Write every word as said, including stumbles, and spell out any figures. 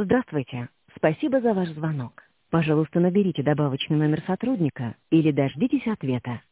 Здравствуйте. Спасибо за ваш звонок. Пожалуйста, наберите добавочный номер сотрудника или дождитесь ответа.